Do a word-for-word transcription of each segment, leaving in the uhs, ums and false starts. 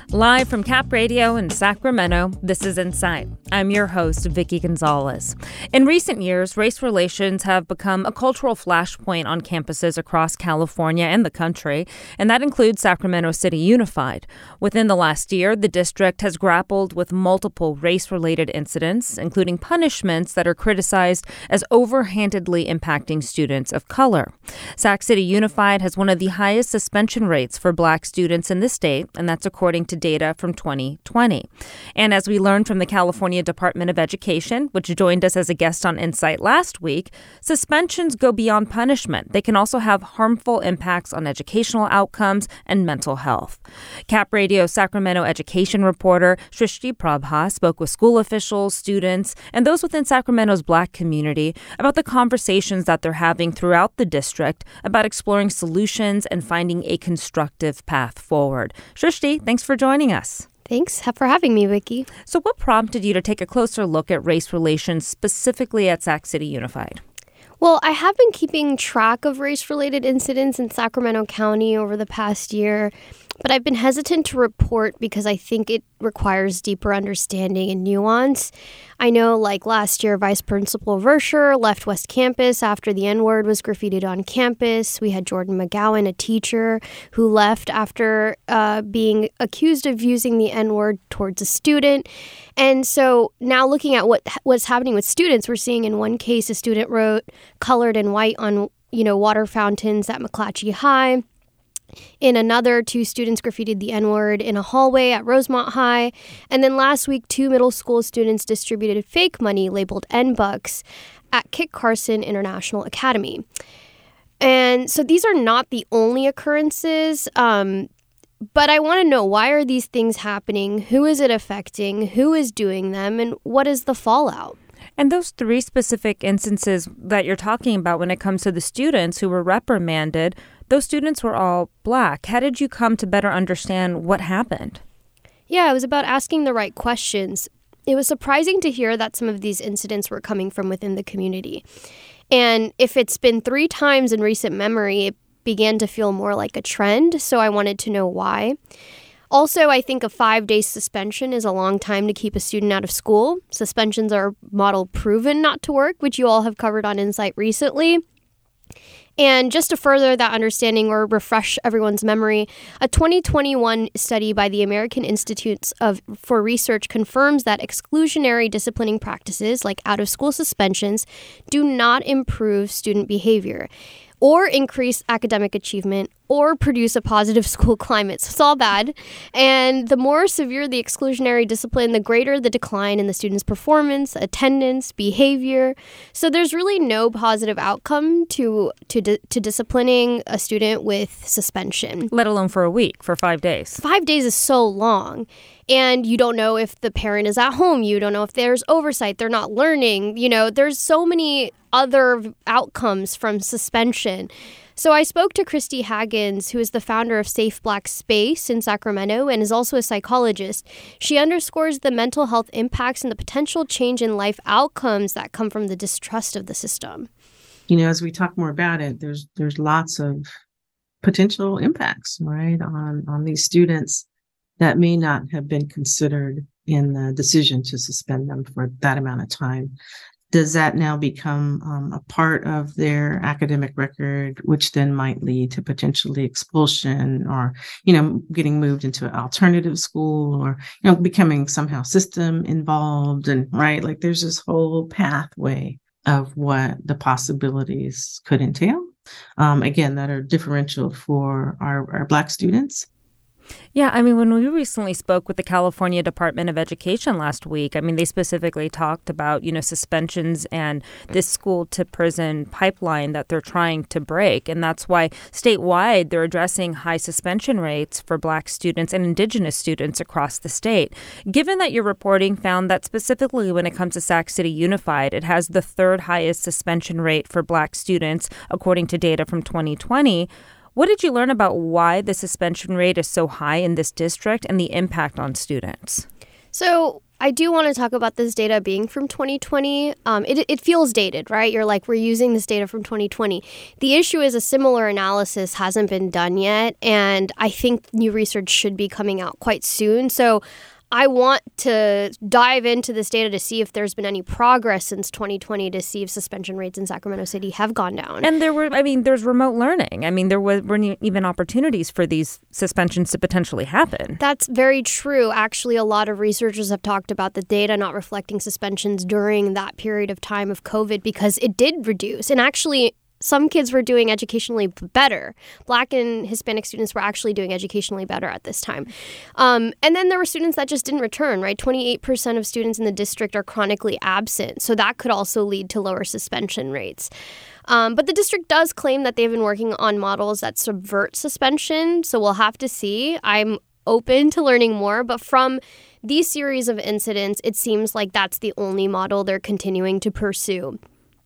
Live from Cap Radio in Sacramento, this is Insight. I'm your host, Vicky Gonzalez. In recent years, race relations have become a cultural flashpoint on campuses across California and the country, and that includes Sacramento City Unified. Within the last year, the district has grappled with multiple race-related incidents, including punishments that are criticized as overhandedly impacting students of color. Sac City Unified has one of the highest suspension rates for Black students in the state, and that's according to data from twenty twenty. And as we learned from the California Department of Education, which joined us as a guest on Insight last week, suspensions go beyond punishment. They can also have harmful impacts on educational outcomes and mental health. Cap Radio Sacramento education reporter Shrishti Prabha spoke with school officials, students, and those within Sacramento's Black community about the conversations that they're having throughout the district about exploring solutions and finding a constructive path forward. Shrishti, thanks for joining us. Thanks for having me, Vicky. So what prompted you to take a closer look at race relations specifically at Sac City Unified? Well, I have been keeping track of race-related incidents in Sacramento County over the past year, but I've been hesitant to report because I think it requires deeper understanding and nuance. I know, like last year, Vice Principal Verscher left West Campus after the N-word was graffitied on campus. We had Jordan McGowan, a teacher, who left after uh, being accused of using the N-word towards a student. And so now looking at what what's happening with students, we're seeing in one case a student wrote colored in white on, you know, water fountains at McClatchy High. In another, two students graffitied the N-word in a hallway at Rosemont High. And then last week, two middle school students distributed fake money labeled N-Bucks at Kit Carson International Academy. And so these are not the only occurrences, um, but I want to know, why are these things happening? Who is it affecting? Who is doing them? And what is the fallout? And those three specific instances that you're talking about when it comes to the students who were reprimanded, those students were all Black. How did you come to better understand what happened? Yeah, it was about asking the right questions. It was surprising to hear that some of these incidents were coming from within the community. And if it's been three times in recent memory, it began to feel more like a trend, so I wanted to know why. Also, I think a five-day suspension is a long time to keep a student out of school. Suspensions are model proven not to work, which you all have covered on Insight recently. And just to further that understanding or refresh everyone's memory, a twenty twenty-one study by the American Institutes of for Research confirms that exclusionary disciplining practices like out-of-school suspensions do not improve student behavior or increase academic achievement, or produce a positive school climate. So it's all bad. And the more severe the exclusionary discipline, the greater the decline in the student's performance, attendance, behavior. So there's really no positive outcome to to, di- to disciplining a student with suspension. Let alone for a week, for five days. Five days is so long. And you don't know if the parent is at home. You don't know if there's oversight. They're not learning. You know, there's so many other outcomes from suspension. So I spoke to Christy Haggins, who is the founder of Safe Black Space in Sacramento and is also a psychologist. She underscores the mental health impacts and the potential change in life outcomes that come from the distrust of the system. You know, as we talk more about it, there's there's lots of potential impacts, right, on, on these students that may not have been considered in the decision to suspend them for that amount of time. Does that now become um, a part of their academic record, which then might lead to potentially expulsion or, you know, getting moved into an alternative school or, you know, becoming somehow system involved? And right, like there's this whole pathway of what the possibilities could entail. Um, again, that are differential for our, our Black students. Yeah, I mean, when we recently spoke with the California Department of Education last week, I mean, they specifically talked about, you know, suspensions and this school to prison pipeline that they're trying to break. And that's why statewide they're addressing high suspension rates for Black students and Indigenous students across the state. Given that your reporting found that specifically when it comes to Sac City Unified, it has the third highest suspension rate for Black students, according to data from twenty twenty, what did you learn about why the suspension rate is so high in this district and the impact on students? So I do want to talk about this data being from twenty twenty. Um, it, it feels dated, right? You're like, we're using this data from twenty twenty. The issue is a similar analysis hasn't been done yet, and I think new research should be coming out quite soon. So I want to dive into this data to see if there's been any progress since twenty twenty to see if suspension rates in Sacramento City have gone down. And there were, I mean, there's remote learning. I mean, there were, weren't even opportunities for these suspensions to potentially happen. That's very true. Actually, a lot of researchers have talked about the data not reflecting suspensions during that period of time of COVID because it did reduce. And actually, some kids were doing educationally better. Black and Hispanic students were actually doing educationally better at this time. Um, and then there were students that just didn't return, right? twenty-eight percent of students in the district are chronically absent. So that could also lead to lower suspension rates. Um, but the district does claim that they've been working on models that subvert suspension. So we'll have to see. I'm open to learning more. But from these series of incidents, it seems like that's the only model they're continuing to pursue.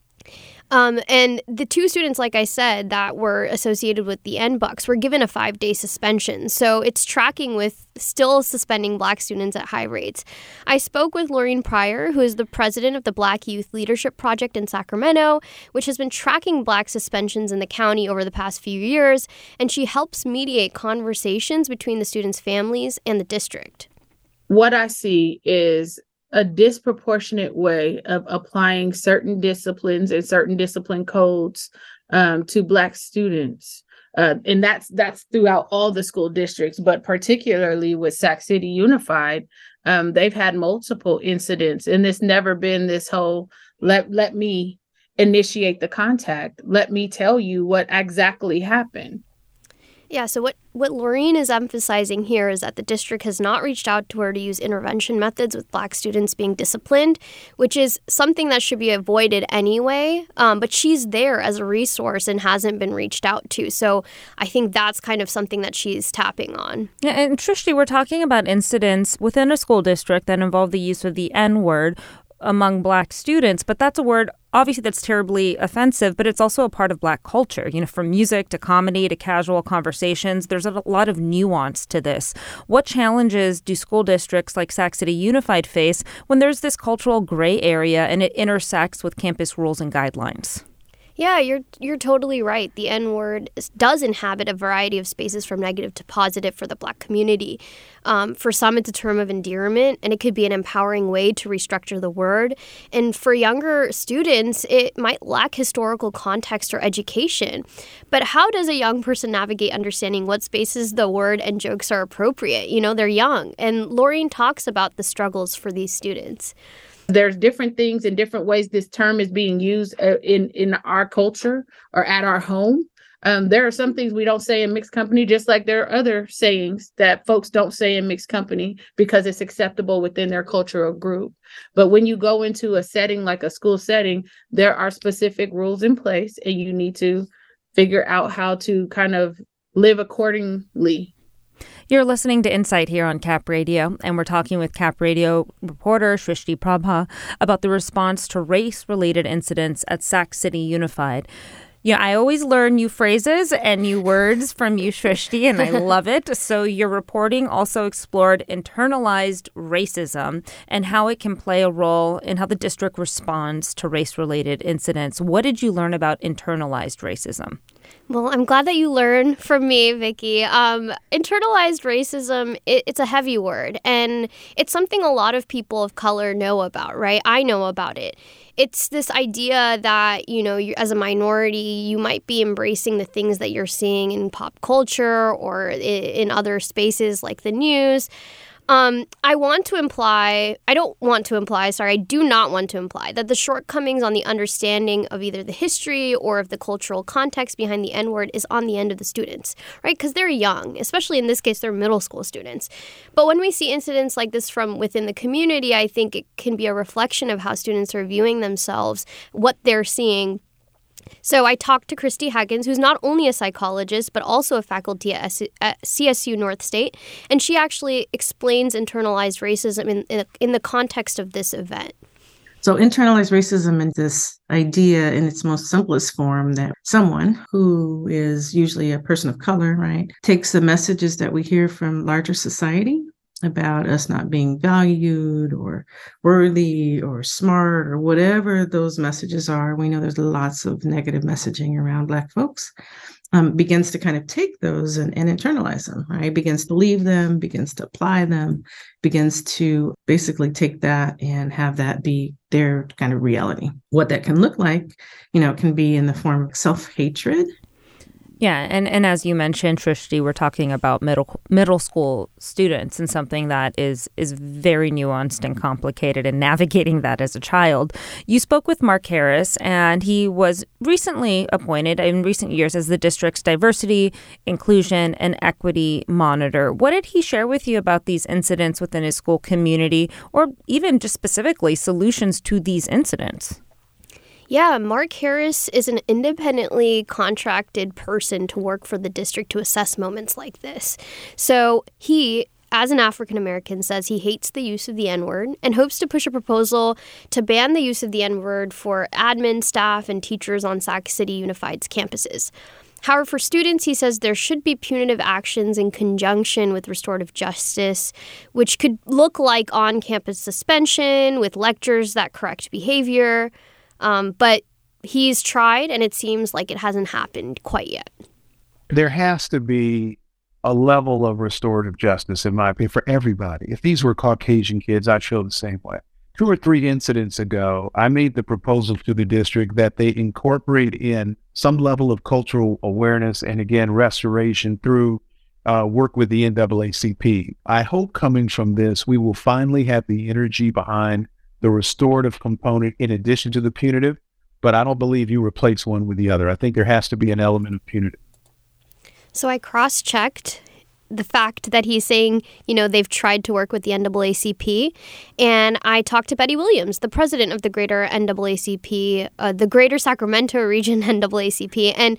Um, and the two students, like I said, that were associated with the N BUCS were given a five-day suspension. So it's tracking with still suspending Black students at high rates. I spoke with Laureen Pryor, who is the president of the Black Youth Leadership Project in Sacramento, which has been tracking Black suspensions in the county over the past few years. And she helps mediate conversations between the students' families and the district. What I see is a disproportionate way of applying certain disciplines and certain discipline codes um, to Black students. Uh, and that's that's throughout all the school districts, but particularly with Sac City Unified, um, they've had multiple incidents. And it's never been this whole, let, let me initiate the contact. Let me tell you what exactly happened. Yeah, so what, what Laureen is emphasizing here is that the district has not reached out to her to use intervention methods with Black students being disciplined, which is something that should be avoided anyway. Um, but she's there as a resource and hasn't been reached out to. So I think that's kind of something that she's tapping on. Yeah, and Trishti, we're talking about incidents within a school district that involve the use of the N-word among Black students, but that's a word obviously that's terribly offensive, but it's also a part of Black culture. You know, from music to comedy to casual conversations, there's a lot of nuance to this. What challenges do school districts like Sac City Unified face when there's this cultural gray area and it intersects with campus rules and guidelines? Yeah, you're you're totally right. The N-word does inhabit a variety of spaces from negative to positive for the Black community. Um, for some, it's a term of endearment, and it could be an empowering way to restructure the word. And for younger students, it might lack historical context or education. But how does a young person navigate understanding what spaces the word and jokes are appropriate? You know, they're young. And Laureen talks about the struggles for these students. There's different things and different ways this term is being used uh, in, in our culture or at our home. Um, there are some things we don't say in mixed company, just like there are other sayings that folks don't say in mixed company because it's acceptable within their cultural group. But when you go into a setting like a school setting, there are specific rules in place, and you need to figure out how to kind of live accordingly. You're listening to Insight here on Cap Radio, and we're talking with Cap Radio reporter Shrishti Prabha about the response to race-related incidents at Sac City Unified. Yeah, I always learn new phrases and new words from you, Shrishti, and I love it. So your reporting also explored internalized racism and how it can play a role in how the district responds to race-related incidents. What did you learn about internalized racism? Well, I'm glad that you learn from me, Vicky. Um, internalized racism, it, it's a heavy word, and it's something a lot of people of color know about, right? I know about it. It's this idea that, you know, you, as a minority, you might be embracing the things that you're seeing in pop culture or in, in other spaces like the news. Um, I want to imply, I don't want to imply, sorry, I do not want to imply that the shortcomings on the understanding of either the history or of the cultural context behind the N-word is on the end of the students, right? Because they're young, especially in this case, they're middle school students. But when we see incidents like this from within the community, I think it can be a reflection of how students are viewing themselves, what they're seeing. So I talked to Christy Huggins, who's not only a psychologist, but also a faculty at, S- at C S U North State. And she actually explains internalized racism in, in, in the context of this event. So internalized racism is this idea in its most simplest form that someone who is usually a person of color, right, takes the messages that we hear from larger society about us not being valued or worthy or smart or whatever those messages are. We know there's lots of negative messaging around Black folks. Um, begins to kind of take those and, and internalize them, right? Begins to leave them, begins to apply them, begins to basically take that and have that be their kind of reality. What that can look like, you know, can be in the form of self-hatred. Yeah, and, and as you mentioned, Shrishti, we're talking about middle middle school students and something that is is very nuanced and complicated and navigating that as a child. You spoke with Mark Harris, and he was recently appointed in recent years as the district's diversity, inclusion, and equity monitor. What did he share with you about these incidents within his school community, or even just specifically solutions to these incidents? Yeah, Mark Harris is an independently contracted person to work for the district to assess moments like this. So he, as an African American, says he hates the use of the N-word and hopes to push a proposal to ban the use of the N-word for admin, staff, and teachers on Sac City Unified's campuses. However, for students, he says there should be punitive actions in conjunction with restorative justice, which could look like on-campus suspension with lectures that correct behavior. Um, but he's tried, and it seems like it hasn't happened quite yet. There has to be a level of restorative justice, in my opinion, for everybody. If these were Caucasian kids, I'd feel the same way. Two or three incidents ago, I made the proposal to the district that they incorporate in some level of cultural awareness and, again, restoration through uh, work with the N double A C P. I hope coming from this, we will finally have the energy behind the restorative component in addition to the punitive, but I don't believe you replace one with the other. I think there has to be an element of punitive. So I cross-checked the fact that he's saying, you know, they've tried to work with the N double A C P, and I talked to Betty Williams, the president of the Greater N double A C P, uh, the Greater Sacramento Region N double A C P, and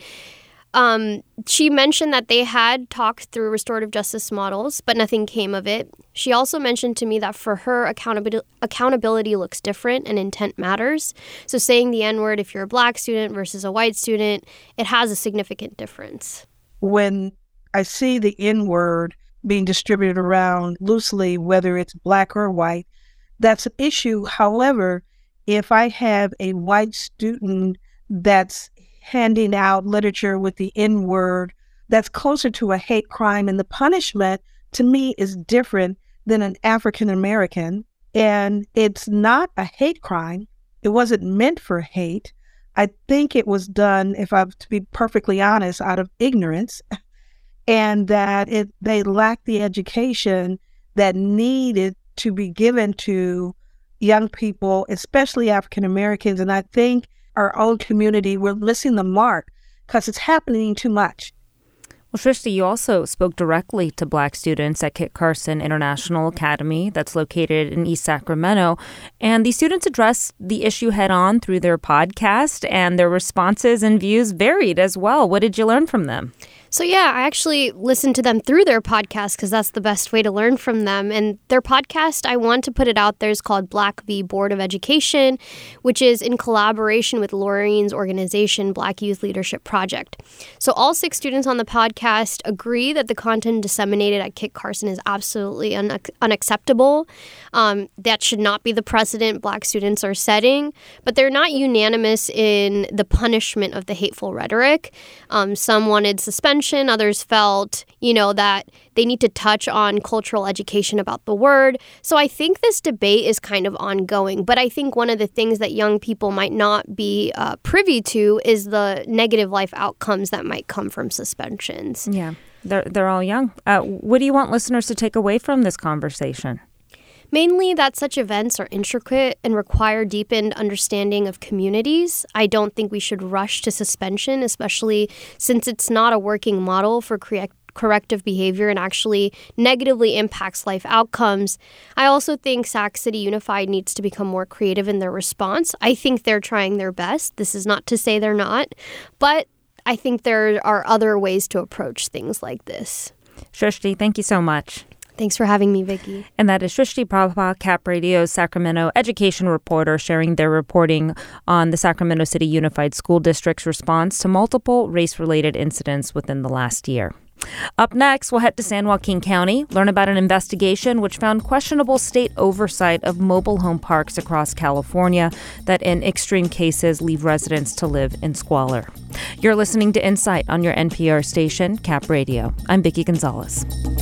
Um, she mentioned that they had talked through restorative justice models, but nothing came of it. She also mentioned to me that for her, accountability, accountability looks different and intent matters. So saying the N-word if you're a Black student versus a white student, it has a significant difference. When I see the N-word being distributed around loosely, whether it's Black or white, that's an issue. However, if I have a white student that's handing out literature with the N-word, that's closer to a hate crime, and the punishment, to me, is different than an African American, and it's not a hate crime. It wasn't meant for hate. I think it was done, if I'm to be perfectly honest, out of ignorance, and that it they lacked the education that needed to be given to young people, especially African Americans, and I think our own community, we're missing the mark because it's happening too much. Well, Shrishti, you also spoke directly to Black students at Kit Carson International Academy that's located in East Sacramento, and these students addressed the issue head-on through their podcast, and their responses and views varied as well. What did you learn from them? So yeah, I actually listened to them through their podcast because that's the best way to learn from them. And their podcast, I want to put it out there, is called Black v. Board of Education, which is in collaboration with Laureen's organization, Black Youth Leadership Project. So all six students on the podcast agree that the content disseminated at Kit Carson is absolutely un- unacceptable. Um, that should not be the precedent Black students are setting, but they're not unanimous in the punishment of the hateful rhetoric. Um, some wanted suspension. Others felt, you know, that they need to touch on cultural education about the word. So I think this debate is kind of ongoing. But I think one of the things that young people might not be uh, privy to is the negative life outcomes that might come from suspensions. Yeah, they're, they're all young. Uh, what do you want listeners to take away from this conversation? Mainly that such events are intricate and require deepened understanding of communities. I don't think we should rush to suspension, especially since it's not a working model for correct, corrective behavior and actually negatively impacts life outcomes. I also think Sac City Unified needs to become more creative in their response. I think they're trying their best. This is not to say they're not, but I think there are other ways to approach things like this. Shrishti, thank you so much. Thanks for having me, Vicki. And that is Shrishti Prabha, Cap Radio's Sacramento education reporter, sharing their reporting on the Sacramento City Unified School District's response to multiple race-related incidents within the last year. Up next, we'll head to San Joaquin County, learn about an investigation which found questionable state oversight of mobile home parks across California that in extreme cases leave residents to live in squalor. You're listening to Insight on your N P R station, Cap Radio. I'm Vicki Gonzalez.